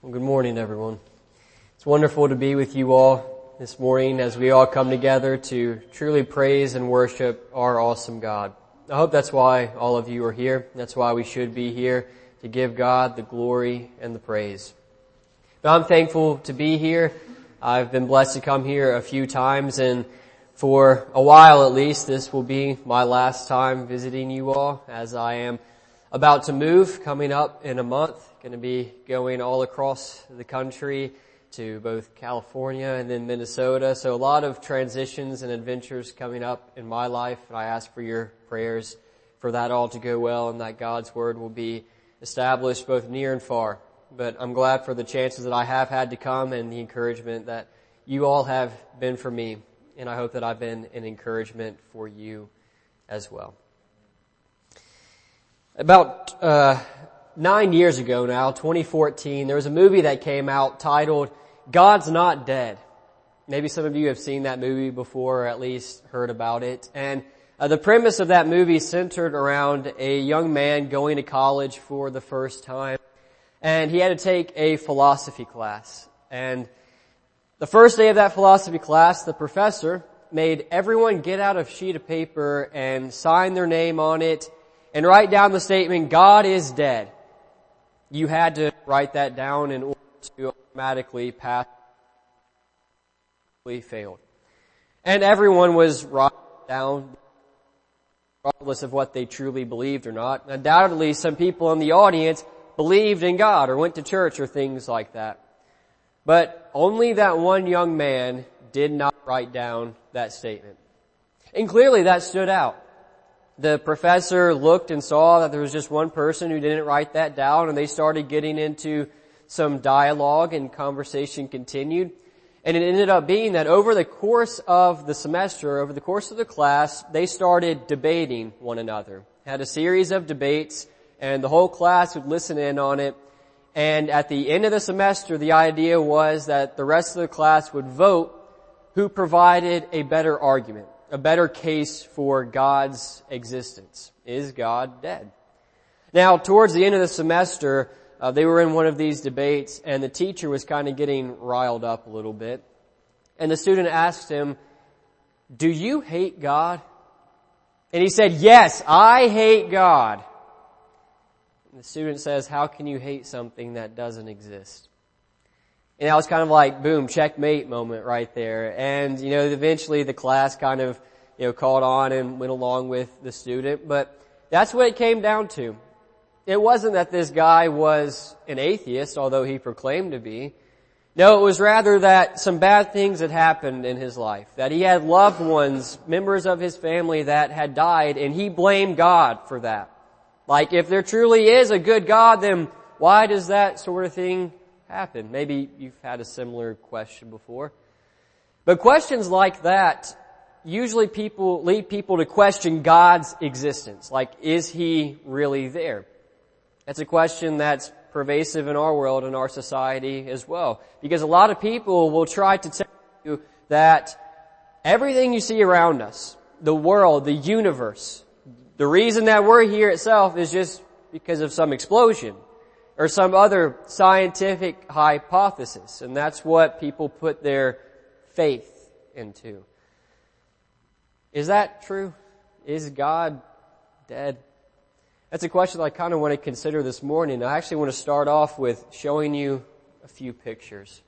Well, good morning, everyone. It's wonderful to be with you all this morning as we all come together to truly praise and worship our awesome God. I hope that's why all of you are here. That's why we should be here, to give God the glory and the praise. But I'm thankful to be here. I've been blessed to come here a few times, and for a while at least, this will be my last time visiting you all, as I am about to move coming up in a month. Going to be going all across the country to both California and then Minnesota. So a lot of transitions and adventures coming up in my life. And I ask for your prayers for that all to go well and that God's Word will be established both near and far. But I'm glad for the chances that I have had to come and the encouragement that you all have been for me. And I hope that I've been an encouragement for you as well. About 9 years ago now, 2014, there was a movie that came out titled God's Not Dead. Maybe some of you have seen that movie before, or at least heard about it. And the premise of that movie centered around a young man going to college for the first time. And he had to take a philosophy class. And the first day of that philosophy class, the professor made everyone get out a sheet of paper and sign their name on it and write down the statement, God is dead. You had to write that down in order to automatically pass. Failed. And everyone was writing down, regardless of what they truly believed or not. Undoubtedly, some people in the audience believed in God or went to church or things like that. But only that one young man did not write down that statement. And clearly that stood out. The professor looked and saw that there was just one person who didn't write that down, and they started getting into some dialogue and conversation continued. And it ended up being that over the course of the semester, over the course of the class, they started debating one another. Had a series of debates, and the whole class would listen in on it. And at the end of the semester, the idea was that the rest of the class would vote who provided a better argument, a better case for God's existence. Is God dead? Now, towards the end of the semester, they were in one of these debates, and the teacher was kind of getting riled up a little bit. And the student asked him, "Do you hate God?" And he said, "Yes, I hate God." And the student says, "How can you hate something that doesn't exist?" And that was kind of like, boom, checkmate moment right there. And, eventually the class kind of, caught on and went along with the student. But that's what it came down to. It wasn't that this guy was an atheist, although he proclaimed to be. No, it was rather that some bad things had happened in his life. That he had loved ones, members of his family that had died, and he blamed God for that. Like, if there truly is a good God, then why does that sort of thing happen? Maybe you've had a similar question before. But questions like that usually lead people to question God's existence. Like, is He really there? That's a question that's pervasive in our world and our society as well. Because a lot of people will try to tell you that everything you see around us, the world, the universe, the reason that we're here itself is just because of some explosion or some other scientific hypothesis. And that's what people put their faith into. Is that true? Is God dead? That's a question that I kind of want to consider this morning. I actually want to start off with showing you a few pictures.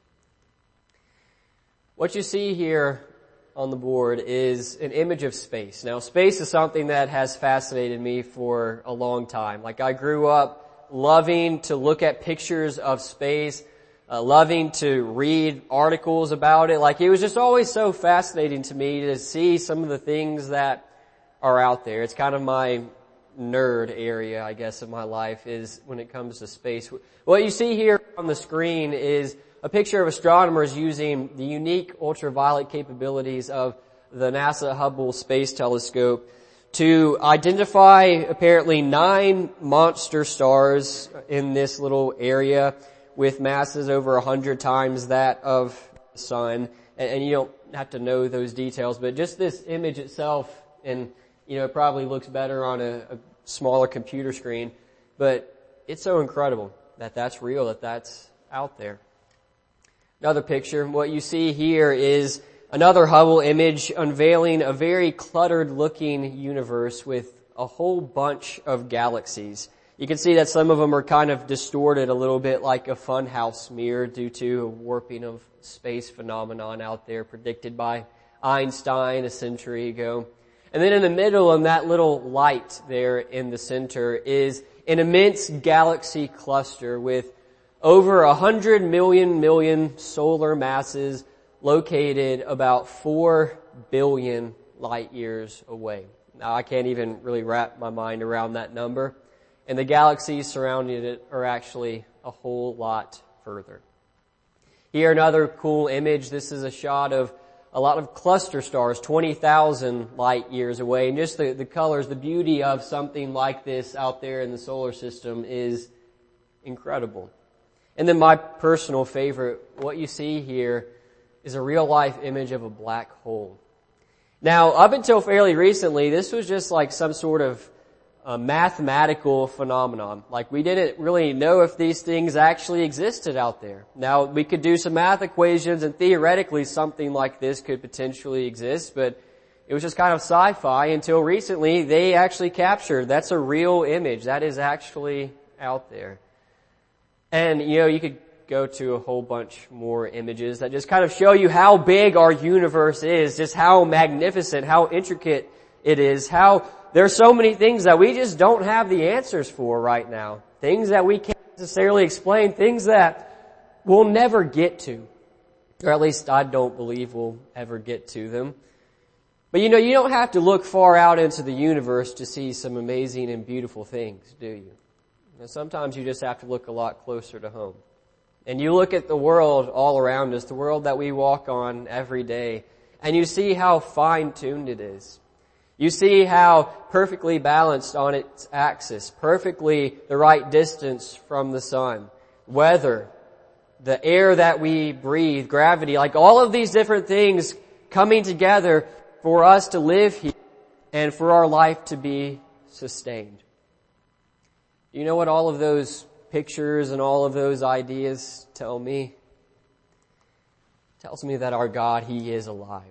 What you see here on the board is an image of space. Now, space is something that has fascinated me for a long time. Like, I grew up loving to look at pictures of space, loving to read articles about it. Like, it was just always so fascinating to me to see some of the things that are out there. It's kind of my nerd area, I guess, of my life is when it comes to space. What you see here on the screen is a picture of astronomers using the unique ultraviolet capabilities of the NASA Hubble Space Telescope to identify apparently 9 monster stars in this little area with masses over 100 times that of the sun. And you don't have to know those details, but just this image itself, and it probably looks better on a smaller computer screen, but it's so incredible that that's real, that that's out there. Another picture, what you see here is another Hubble image unveiling a very cluttered looking universe with a whole bunch of galaxies. You can see that some of them are kind of distorted a little bit like a funhouse mirror due to a warping of space phenomenon out there predicted by Einstein a century ago. And then in the middle of that little light there in the center is an immense galaxy cluster with over 100 million solar masses located about 4 billion light years away. Now I can't even really wrap my mind around that number. And the galaxies surrounding it are actually a whole lot further. Here another cool image. This is a shot of a lot of cluster stars, 20,000 light years away. And just the colors, the beauty of something like this out there in the solar system is incredible. And then my personal favorite, what you see here is a real life image of a black hole. Now, up until fairly recently, this was just like some sort of mathematical phenomenon. Like we didn't really know if these things actually existed out there. Now, we could do some math equations and theoretically something like this could potentially exist, but it was just kind of sci-fi until recently they actually captured. That's a real image. That is actually out there. And, you could go to a whole bunch more images that just kind of show you how big our universe is, just how magnificent, how intricate it is, how there's so many things that we just don't have the answers for right now. Things that we can't necessarily explain, things that we'll never get to. Or at least I don't believe we'll ever get to them. But you don't have to look far out into the universe to see some amazing and beautiful things, do you? Sometimes you just have to look a lot closer to home. And you look at the world all around us, the world that we walk on every day, and you see how fine-tuned it is. You see how perfectly balanced on its axis, perfectly the right distance from the sun, weather, the air that we breathe, gravity, like all of these different things coming together for us to live here and for our life to be sustained. You know what all of those pictures and all of those ideas tell me? It tells me that our God, He is alive.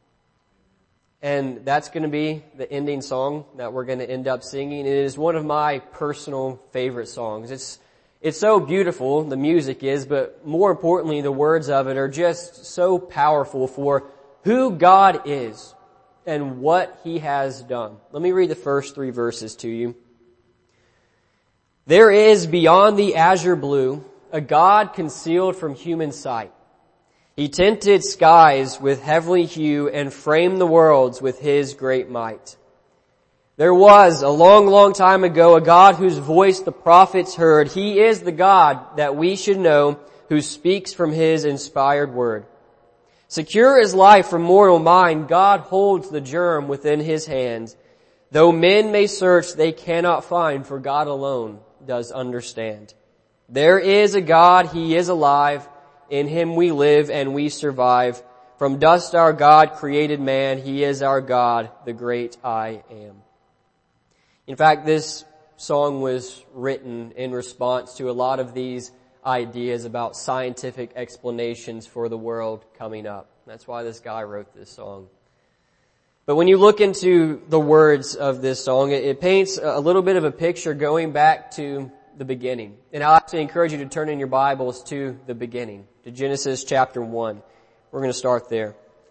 And that's going to be the ending song that we're going to end up singing. It is one of my personal favorite songs. It's so beautiful, the music is, but more importantly, the words of it are just so powerful for who God is and what He has done. Let me read the first 3 verses to you. There is beyond the azure blue a God concealed from human sight. He tinted skies with heavenly hue and framed the worlds with His great might. There was a long, long time ago a God whose voice the prophets heard. He is the God that we should know, who speaks from His inspired word. Secure as life from mortal mind, God holds the germ within His hands. Though men may search, they cannot find, for God alone does understand. There is a God, He is alive. In Him we live and we survive. From dust our God created man. He is our God, the great I am. In fact, this song was written in response to a lot of these ideas about scientific explanations for the world coming up. That's why this guy wrote this song. But when you look into the words of this song, it paints a little bit of a picture going back to the beginning. And I'll actually encourage you to turn in your Bibles to the beginning, to Genesis chapter 1. We're going to start there.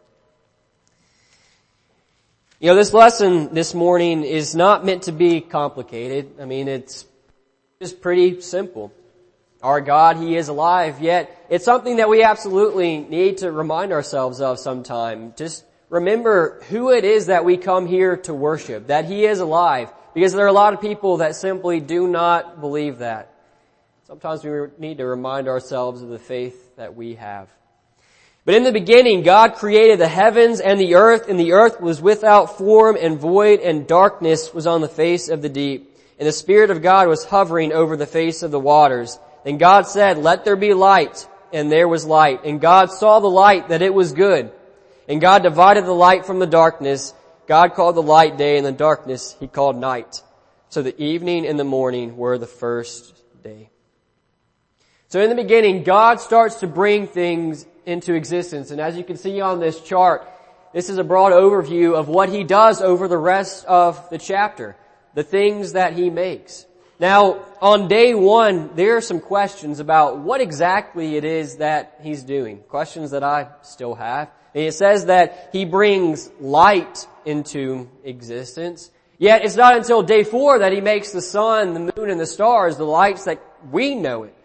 This lesson this morning is not meant to be complicated. I mean, it's just pretty simple. Our God, He is alive, yet it's something that we absolutely need to remind ourselves of sometime. Just remember who it is that we come here to worship, that He is alive, because there are a lot of people that simply do not believe that. Sometimes we need to remind ourselves of the faith that we have. But in the beginning, God created the heavens and the earth was without form and void, and darkness was on the face of the deep. And the Spirit of God was hovering over the face of the waters. And God said, "Let there be light," and there was light. And God saw the light, that it was good. And God divided the light from the darkness. God called the light day, and the darkness He called night. So the evening and the morning were the first day. So in the beginning, God starts to bring things into existence. And as you can see on this chart, this is a broad overview of what He does over the rest of the chapter, the things that He makes. Now, on day 1, there are some questions about what exactly it is that He's doing. Questions that I still have. And it says that He brings light into existence. Yet it's not until day 4 that He makes the sun, the moon, and the stars, the lights that we know it.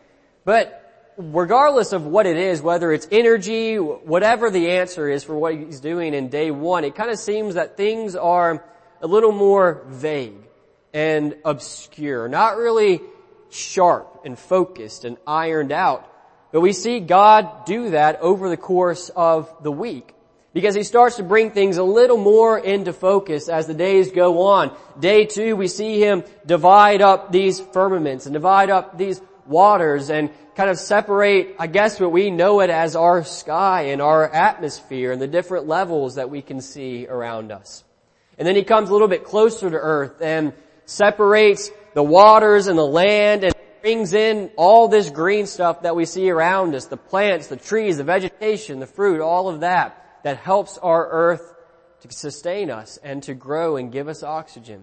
But regardless of what it is, whether it's energy, whatever the answer is for what He's doing in day 1, it kind of seems that things are a little more vague and obscure, not really sharp and focused and ironed out. But we see God do that over the course of the week, because He starts to bring things a little more into focus as the days go on. Day 2, we see Him divide up these firmaments and divide up these waters and kind of separate, I guess, what we know it as our sky and our atmosphere and the different levels that we can see around us. And then He comes a little bit closer to earth and separates the waters and the land and brings in all this green stuff that we see around us, the plants, the trees, the vegetation, the fruit, all of that helps our earth to sustain us and to grow and give us oxygen.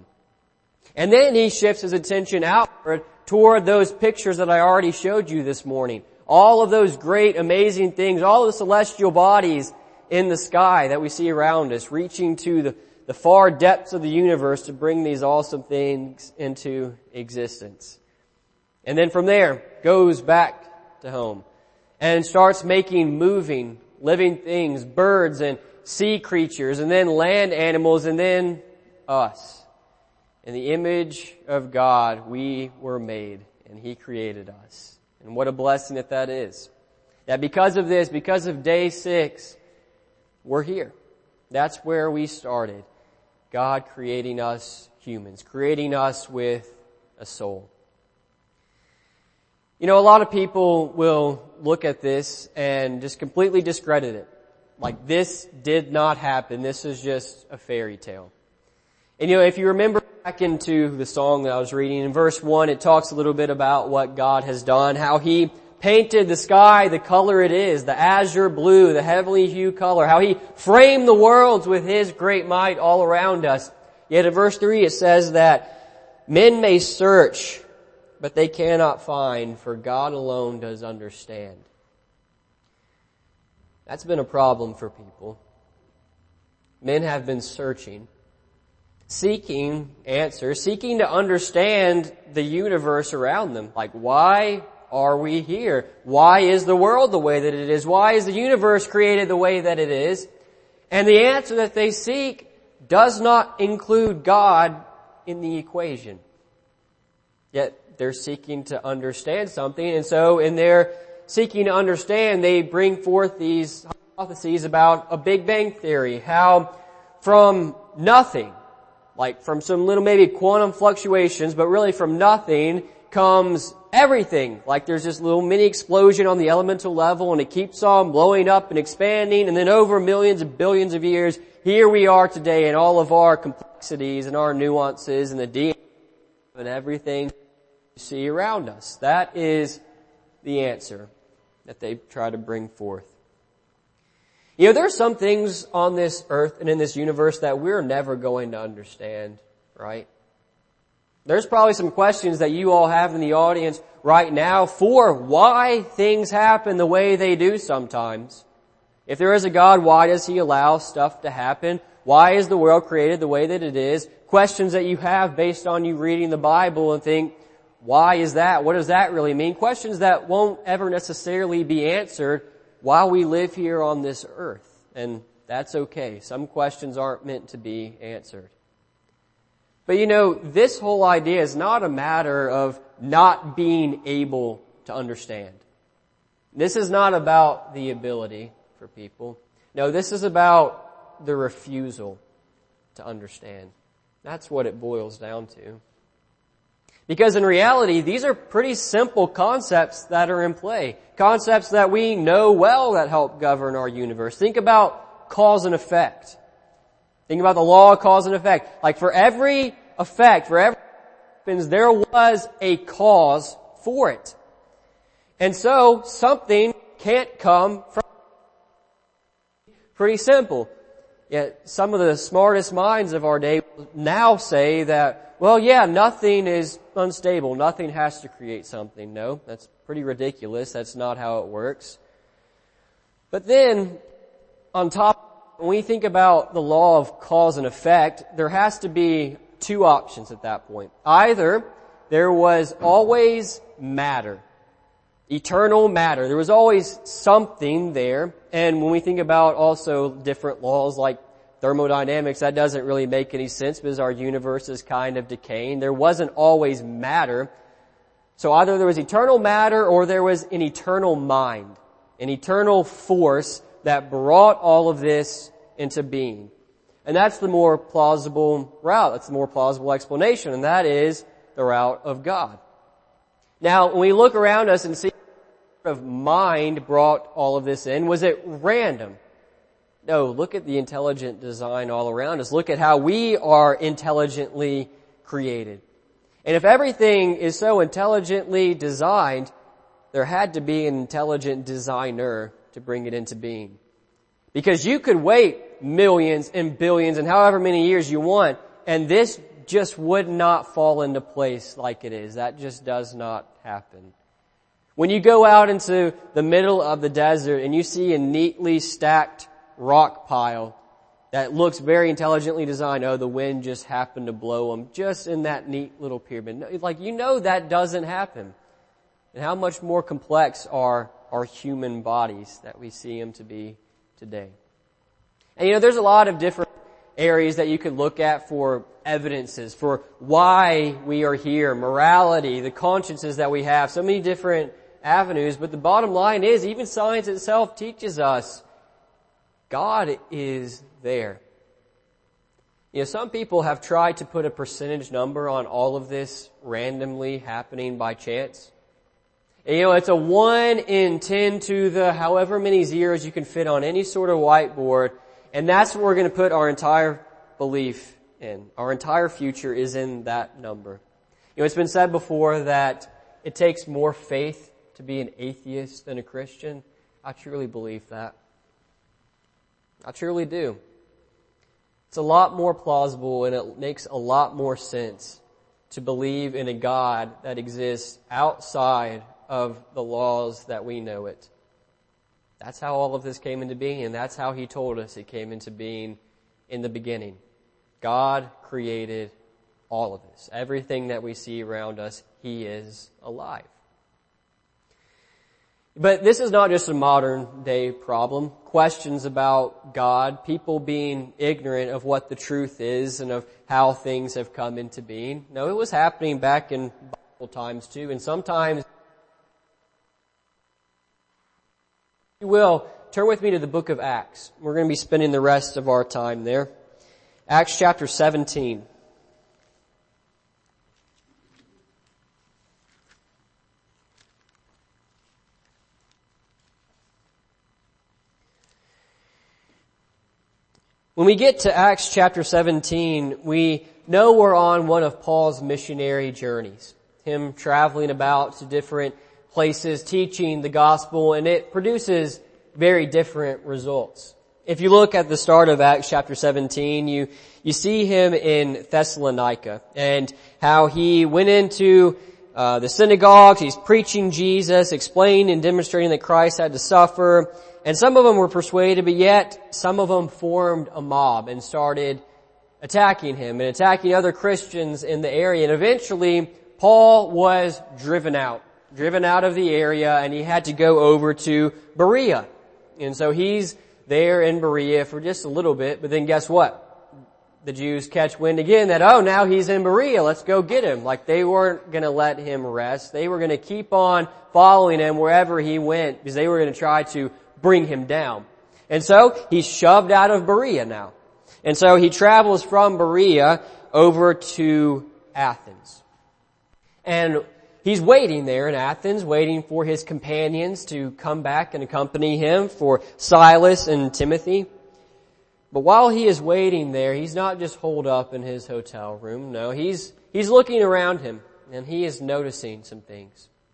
And then He shifts His attention outward toward those pictures that I already showed you this morning. All of those great, amazing things, all of the celestial bodies in the sky that we see around us, reaching to the far depths of the universe to bring these awesome things into existence. And then from there, goes back to home and starts making moving, living things, birds and sea creatures, and then land animals, and then us. In the image of God, we were made, and He created us. And what a blessing that is. That because of this, because of day 6, we're here. That's where we started. God creating us humans, creating us with a soul. You know, a lot of people will look at this and just completely discredit it. Like, this did not happen. This is just a fairy tale. And you know, if you remember back into the song that I was reading, in verse 1, it talks a little bit about what God has done, how He painted the sky the color it is, the azure blue, the heavenly hue color, how He framed the worlds with His great might all around us. Yet in verse 3 it says that men may search, but they cannot find, for God alone does understand. That's been a problem for people. Men have been searching, seeking answers, seeking to understand the universe around them. Like, why are we here? Why is the world the way that it is? Why is the universe created the way that it is? And the answer that they seek does not include God in the equation. Yet they're seeking to understand something, and so in their seeking to understand, they bring forth these hypotheses about a Big Bang Theory, how from nothing, like from some little maybe quantum fluctuations, but really from nothing comes everything. Like there's this little mini explosion on the elemental level, and it keeps on blowing up and expanding, and then over millions and billions of years, here we are today in all of our complexities and our nuances and the DNA and everything you see around us. That is the answer that they try to bring forth. You know, there are some things on this earth and in this universe that we're never going to understand, right? There's probably some questions that you all have in the audience right now for why things happen the way they do sometimes. If there is a God, why does He allow stuff to happen? Why is the world created the way that it is? Questions that you have based on you reading the Bible and think, why is that? What does that really mean? Questions that won't ever necessarily be answered while we live here on this earth. And that's okay. Some questions aren't meant to be answered. But you know, this whole idea is not a matter of not being able to understand. This is not about the ability for people. No, this is about the refusal to understand. That's what it boils down to. Because in reality, these are pretty simple concepts that are in play. Concepts that we know well that help govern our universe. Think about cause and effect. Think about the law of cause and effect. Like for every effect, for every happens, there was a cause for it. And so something can't come from pretty simple. Yet some of the smartest minds of our day now say that, well, yeah, nothing is unstable. Nothing has to create something. No, that's pretty ridiculous. That's not how it works. But then, on top, when we think about the law of cause and effect, there has to be two options at that point. Either there was always matter. Eternal matter. There was always something there. And when we think about also different laws like thermodynamics, that doesn't really make any sense because our universe is kind of decaying. There wasn't always matter. So either there was eternal matter or there was an eternal mind, an eternal force that brought all of this into being. And that's the more plausible route. That's the more plausible explanation. And that is the route of God. Now, when we look around us and see what sort of mind brought all of this in, was it random? No, look at the intelligent design all around us. Look at how we are intelligently created. And if everything is so intelligently designed, there had to be an intelligent designer to bring it into being. Because you could wait millions and billions and however many years you want, and this just would not fall into place like it is. That just does not happen. When you go out into the middle of the desert and you see a neatly stacked rock pile that looks very intelligently designed, oh, the wind just happened to blow them just in that neat little pyramid. Like, you know that doesn't happen. And how much more complex are our human bodies that we see them to be today. And there's a lot of different areas that you could look at for evidences for why we are here, morality, the consciences that we have, so many different avenues. But the bottom line is, even science itself teaches us God is there. Some people have tried to put a percentage number on all of this randomly happening by chance. And it's a 1 in 10 to the however many zeros you can fit on any sort of whiteboard. And that's what we're going to put our entire belief in. Our entire future is in that number. It's been said before that it takes more faith to be an atheist than a Christian. I truly believe that. I truly do. It's a lot more plausible and it makes a lot more sense to believe in a God that exists outside of the laws that we know it. That's how all of this came into being, and that's how He told us it came into being in the beginning. God created all of this. Everything that we see around us, He is alive. But this is not just a modern day problem. Questions about God, people being ignorant of what the truth is and of how things have come into being. No, it was happening back in Bible times too, and sometimes you will, turn with me to the book of Acts. We're going to be spending the rest of our time there. Acts chapter 17. When we get to Acts chapter 17, we know we're on one of Paul's missionary journeys. Him traveling about to different places, teaching the gospel, and it produces very different results. If you look at the start of Acts chapter 17, you see him in Thessalonica and how he went into the synagogues, he's preaching Jesus, explaining and demonstrating that Christ had to suffer. And some of them were persuaded, but yet some of them formed a mob and started attacking him and attacking other Christians in the area. And eventually, Paul was driven out of the area, and he had to go over to Berea. And so he's there in Berea for just a little bit, but then guess what? The Jews catch wind again that, oh, now he's in Berea, let's go get him. Like, they weren't going to let him rest. They were going to keep on following him wherever he went because they were going to try to bring him down. And so he's shoved out of Berea now. And so he travels from Berea over to Athens. And he's waiting there in Athens, waiting for his companions to come back and accompany him, for Silas and Timothy. But while he is waiting there, he's not just holed up in his hotel room. No, he's looking around him, and he is noticing some things.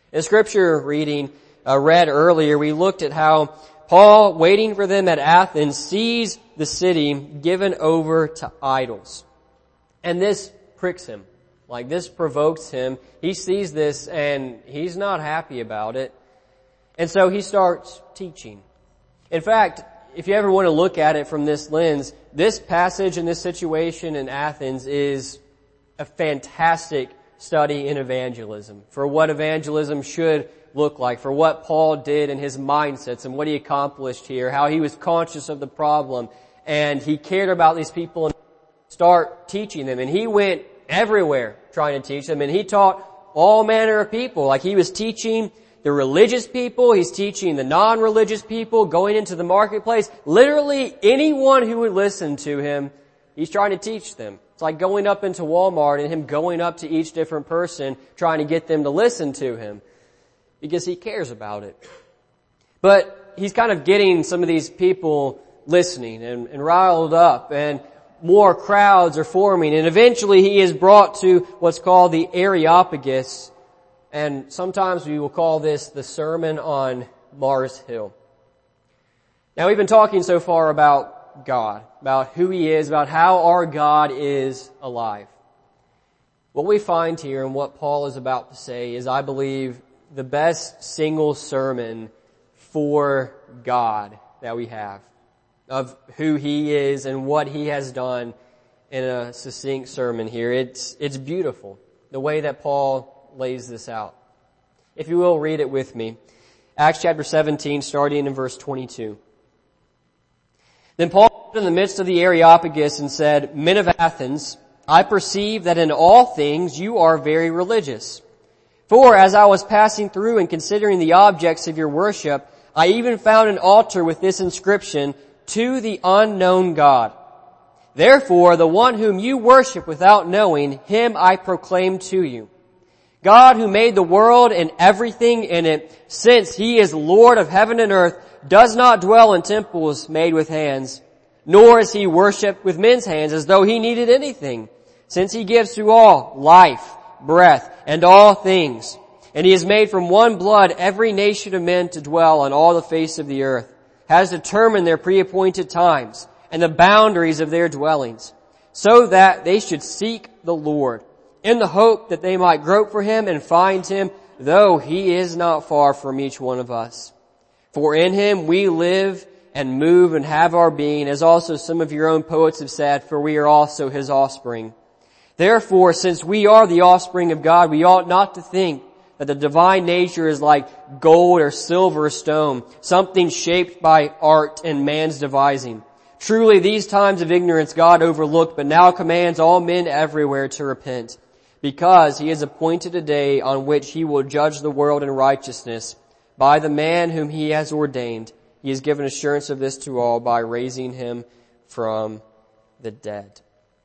In scripture reading read earlier, we looked at how Paul, waiting for them at Athens, sees the city given over to idols. And this pricks him. Like, this provokes him. He sees this and he's not happy about it. And so he starts teaching. In fact, if you ever want to look at it from this lens, this passage and this situation in Athens is a fantastic study in evangelism, for what evangelism should look like, for what Paul did in his mindsets and what he accomplished here, how he was conscious of the problem, and he cared about these people and start teaching them. And he went everywhere trying to teach them, and he taught all manner of people. Like, he was teaching the religious people, he's teaching the non-religious people, going into the marketplace. Literally anyone who would listen to him, he's trying to teach them. It's like going up into Walmart and him going up to each different person, trying to get them to listen to him, because he cares about it. But he's kind of getting some of these people listening and riled up, and more crowds are forming, and eventually he is brought to what's called the Areopagus, and sometimes we will call this the Sermon on Mars Hill. Now, we've been talking so far about God, about who He is, about how our God is alive. What we find here and what Paul is about to say is, I believe, the best single sermon for God that we have, of who He is and what He has done in a succinct sermon here. It's beautiful, the way that Paul lays this out. If you will, read it with me. Acts chapter 17, starting in verse 22. Then Paul stood in the midst of the Areopagus and said, "Men of Athens, I perceive that in all things you are very religious. For as I was passing through and considering the objects of your worship, I even found an altar with this inscription, 'To the unknown God.' Therefore, the one whom you worship without knowing, Him I proclaim to you. God, who made the world and everything in it, since He is Lord of heaven and earth, does not dwell in temples made with hands, nor is He worshipped with men's hands as though He needed anything, since He gives to all life, breath, and all things. And He has made from one blood every nation of men to dwell on all the face of the earth, has determined their pre-appointed times and the boundaries of their dwellings, so that they should seek the Lord, in the hope that they might grope for Him and find Him, though He is not far from each one of us. For in Him we live and move and have our being, as also some of your own poets have said, for we are also His offspring. Therefore, since we are the offspring of God, we ought not to think that the divine nature is like gold or silver or stone, something shaped by art and man's devising. Truly, these times of ignorance God overlooked, but now commands all men everywhere to repent, because He has appointed a day on which He will judge the world in righteousness by the man whom He has ordained. He has given assurance of this to all by raising Him from the dead."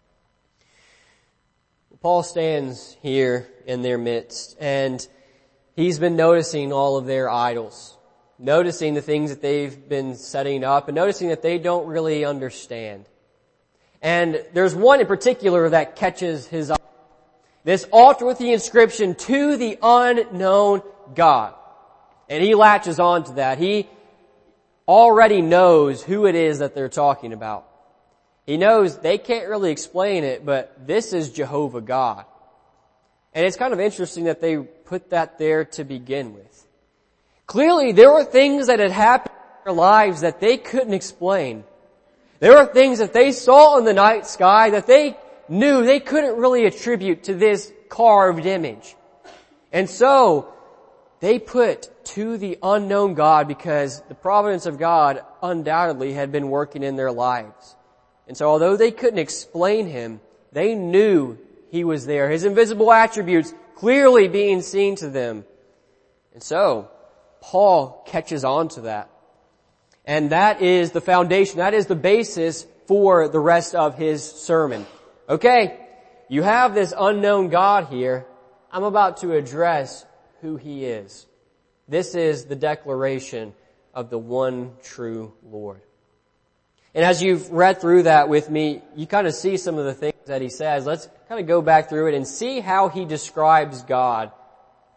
Paul stands here in their midst, and he's been noticing all of their idols, noticing the things that they've been setting up, and noticing that they don't really understand. And there's one in particular that catches his eye. This altar with the inscription, "To the unknown God." And he latches on to that. He already knows who it is that they're talking about. He knows they can't really explain it, but this is Jehovah God. And it's kind of interesting that they put that there to begin with. Clearly, there were things that had happened in their lives that they couldn't explain. There were things that they saw in the night sky that they knew they couldn't really attribute to this carved image. And so, they put "to the unknown God" because the providence of God undoubtedly had been working in their lives. And so although they couldn't explain Him, they knew He was there, His invisible attributes clearly being seen to them. And so, Paul catches on to that. And that is the foundation, that is the basis for the rest of his sermon. Okay, you have this unknown God here. I'm about to address who He is. This is the declaration of the one true Lord. And as you've read through that with me, you kind of see some of the things that he says. Let's kind of go back through it and see how he describes God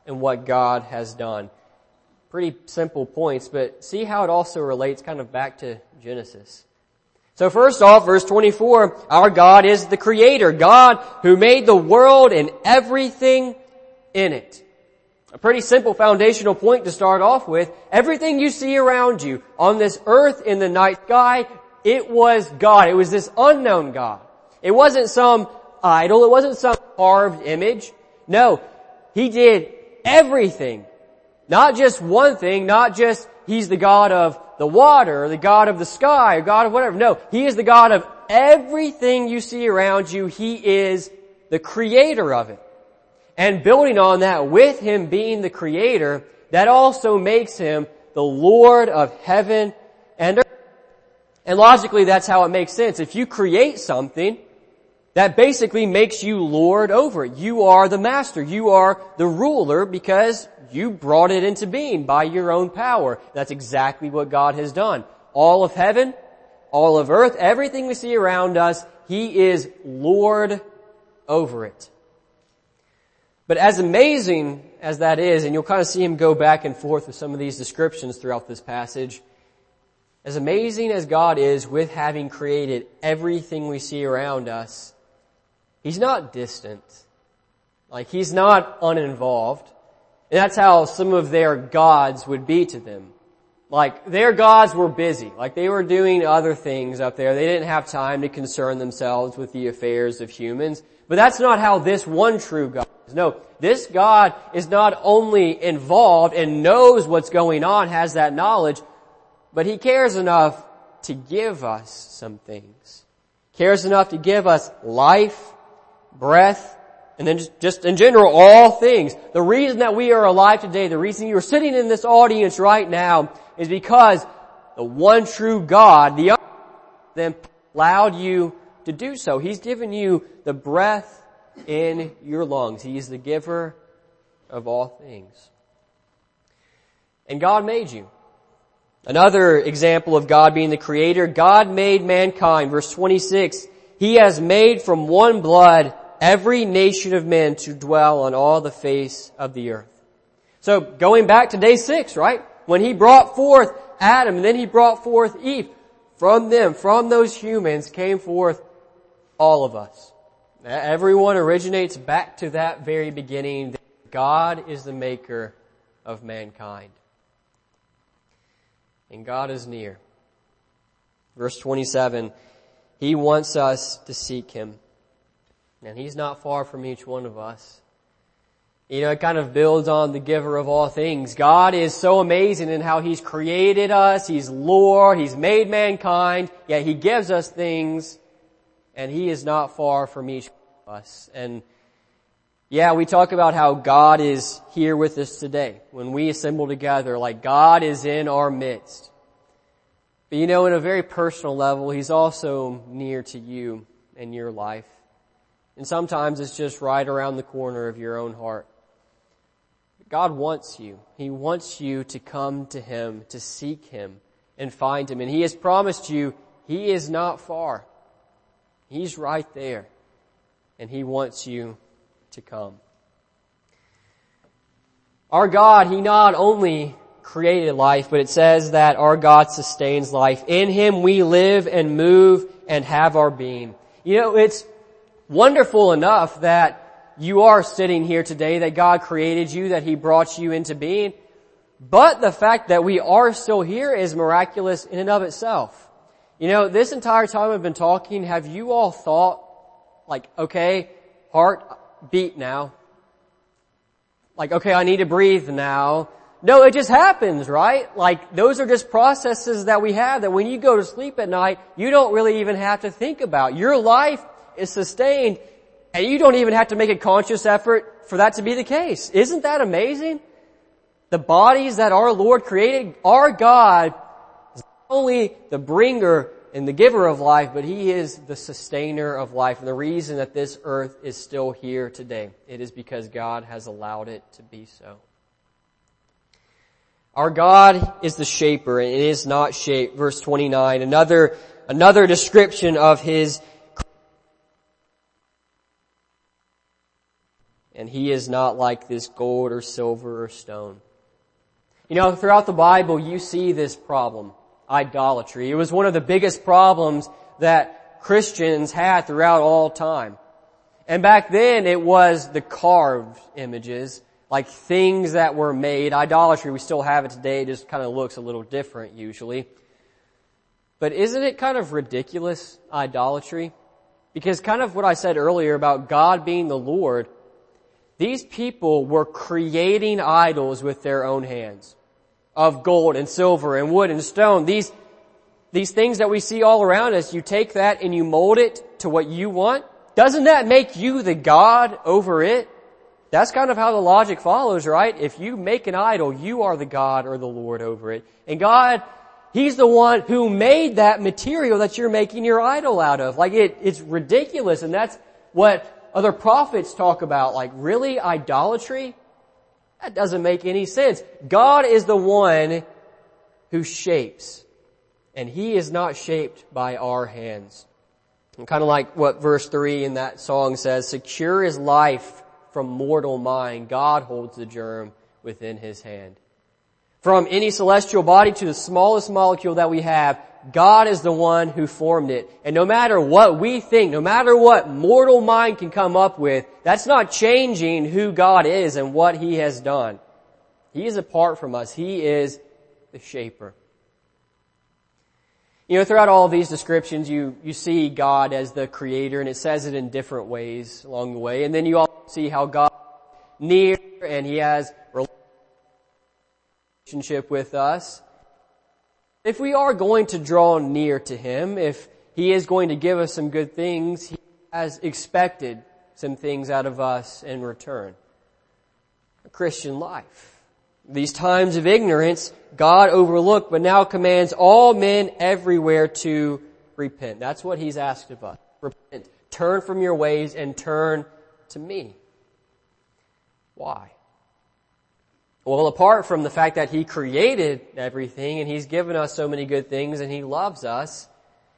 and what God has done. Pretty simple points, but see how it also relates kind of back to Genesis. So first off, verse 24, our God is the Creator, God who made the world and everything in it. A pretty simple foundational point to start off with. Everything you see around you on this earth, in the night sky, it was God. It was this unknown God. It wasn't some idol. It wasn't some carved image. No, He did everything. Not just one thing, not just He's the God of the water, or the God of the sky, or God of whatever. No, He is the God of everything you see around you. He is the Creator of it. And building on that, with Him being the Creator, that also makes Him the Lord of heaven and earth. And logically, that's how it makes sense. If you create something, that basically makes you Lord over it. You are the master. You are the ruler because you brought it into being by your own power. That's exactly what God has done. All of heaven, all of earth, everything we see around us, He is Lord over it. But as amazing as that is, and you'll kind of see Him go back and forth with some of these descriptions throughout this passage, as amazing as God is with having created everything we see around us, He's not distant. Like, He's not uninvolved. And that's how some of their gods would be to them. Like, their gods were busy. Like, they were doing other things up there. They didn't have time to concern themselves with the affairs of humans. But that's not how this one true God is. No, this God is not only involved and knows what's going on, has that knowledge, but He cares enough to give us some things. Cares enough to give us life, breath, and then just in general, all things. The reason that we are alive today, the reason you are sitting in this audience right now, is because the one true God, the other them allowed you to do so. He's given you the breath in your lungs. He is the giver of all things. And God made you. Another example of God being the Creator, God made mankind. Verse 26, He has made from one blood every nation of men to dwell on all the face of the earth. So going back to day 6, right? When He brought forth Adam and then He brought forth Eve, from them, from those humans came forth all of us. Everyone originates back to that very beginning. God is the maker of mankind. And God is near. Verse 27, He wants us to seek Him. And He's not far from each one of us. You know, it kind of builds on the giver of all things. God is so amazing in how He's created us. He's Lord. He's made mankind. Yet He gives us things. And He is not far from each one of us. And yeah, we talk about how God is here with us today. When we assemble together, like God is in our midst. But you know, in a very personal level, He's also near to you and your life. And sometimes it's just right around the corner of your own heart. God wants you. He wants you to come to Him, to seek Him and find Him. And He has promised you He is not far. He's right there. And He wants you to come. Our God, He not only created life, but it says that our God sustains life. In Him we live and move and have our being. You know, it's wonderful enough that you are sitting here today, that God created you, that He brought you into being. But the fact that we are still here is miraculous in and of itself. You know, this entire time I've been talking, have you all thought, like, okay, heart beat now. Like, okay, I need to breathe now. No, it just happens, right? Like, those are just processes that we have that when you go to sleep at night, you don't really even have to think about. Your life is sustained and you don't even have to make a conscious effort for that to be the case. Isn't that amazing? The bodies that our Lord created, our God is not only the bringer and the giver of life, but He is the sustainer of life. And the reason that this earth is still here today, it is because God has allowed it to be so. Our God is the shaper and it is not shaped. Verse 29, another description of His. and He is not like this gold or silver or stone. You know, throughout the Bible, you see this problem, idolatry. It was one of the biggest problems that Christians had throughout all time. And back then, it was the carved images, like things that were made. Idolatry, we still have it today, it just kind of looks a little different usually. But isn't it kind of ridiculous, idolatry? Because kind of what I said earlier about God being the Lord, these people were creating idols with their own hands of gold and silver and wood and stone. These things that we see all around us, you take that and you mold it to what you want. Doesn't that make you the God over it? That's kind of how the logic follows, right? If you make an idol, you are the God or the Lord over it. And God, He's the one who made that material that you're making your idol out of. Like it's ridiculous, and that's what other prophets talk about. Like, really? Idolatry? That doesn't make any sense. God is the one who shapes, and He is not shaped by our hands. And kind of like what verse 3 in that song says, secure is life from mortal mind. God holds the germ within His hand. From any celestial body to the smallest molecule that we have, God is the one who formed it. And no matter what we think, no matter what mortal mind can come up with, that's not changing who God is and what He has done. He is apart from us. He is the shaper. You know, throughout all of these descriptions, you see God as the creator, and it says it in different ways along the way. And then you also see how God is near and He has relationship with us. If we are going to draw near to Him, if He is going to give us some good things, He has expected some things out of us in return. A Christian life. These times of ignorance, God overlooked, but now commands all men everywhere to repent. That's what He's asked of us. Repent. Turn from your ways and turn to me. Why? Well, apart from the fact that He created everything and He's given us so many good things and He loves us,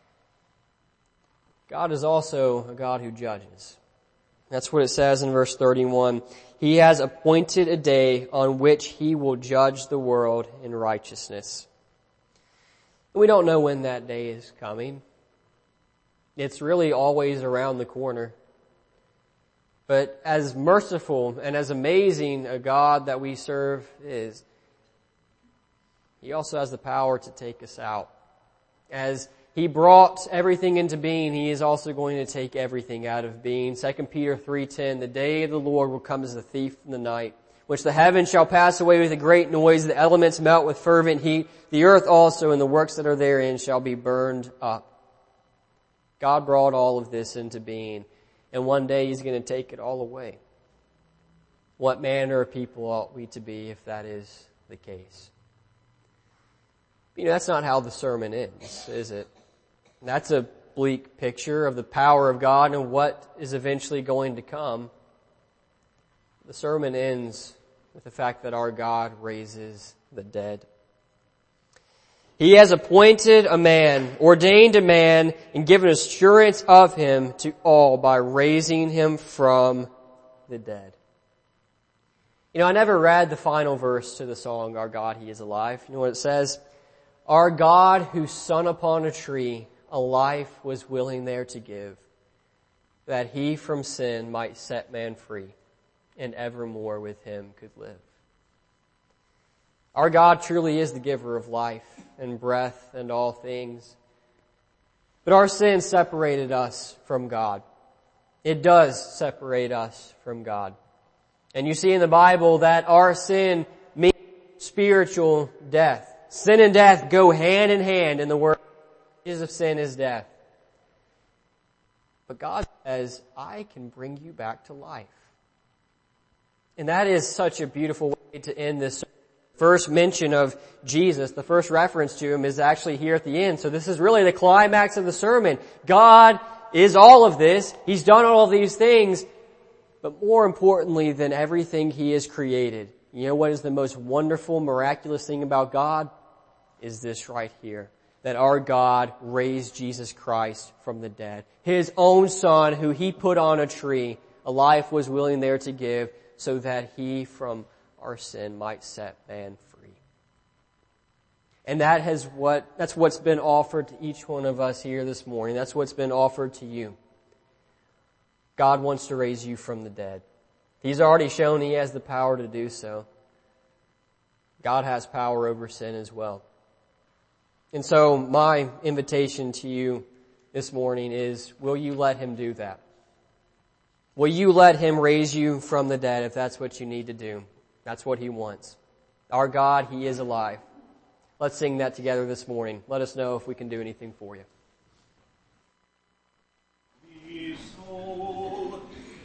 God is also a God who judges. That's what it says in verse 31. He has appointed a day on which He will judge the world in righteousness. We don't know when that day is coming. It's really always around the corner. But as merciful and as amazing a God that we serve is, He also has the power to take us out. As He brought everything into being, He is also going to take everything out of being. 2 Peter 3:10, the day of the Lord will come as a thief in the night, which the heavens shall pass away with a great noise, the elements melt with fervent heat, the earth also and the works that are therein shall be burned up. God brought all of this into being, and one day He's going to take it all away. What manner of people ought we to be if that is the case? You know, that's not how the sermon ends, is it? That's a bleak picture of the power of God and what is eventually going to come. The sermon ends with the fact that our God raises the dead. He has appointed a man, ordained a man, and given assurance of him to all by raising him from the dead. You know, I never read the final verse to the song, Our God, He is Alive. You know what it says? Our God, whose Son upon a tree a life was willing there to give, that He from sin might set man free, and evermore with Him could live. Our God truly is the giver of life and breath and all things. But our sin separated us from God. It does separate us from God. And you see in the Bible that our sin means spiritual death. Sin and death go hand in hand in the word. The wages of sin is death. But God says, I can bring you back to life. And that is such a beautiful way to end this. First mention of Jesus, the first reference to Him is actually here at the end. So this is really the climax of the sermon. God is all of this. He's done all of these things. But more importantly than everything He has created, you know what is the most wonderful, miraculous thing about God? Is this right here. That our God raised Jesus Christ from the dead. His own Son, who He put on a tree, A life was willing there to give so that he from our sin might set man free. And that's what's been offered to each one of us here this morning. That's what's been offered to you. God wants to raise you from the dead. He's already shown he has the power to do so. God has power over sin as well. And so my invitation to you this morning is, will you let him do that? Will you let him raise you from the dead if that's what you need to do? That's what he wants. Our God, he is alive. Let's sing that together this morning. Let us know if we can do anything for you.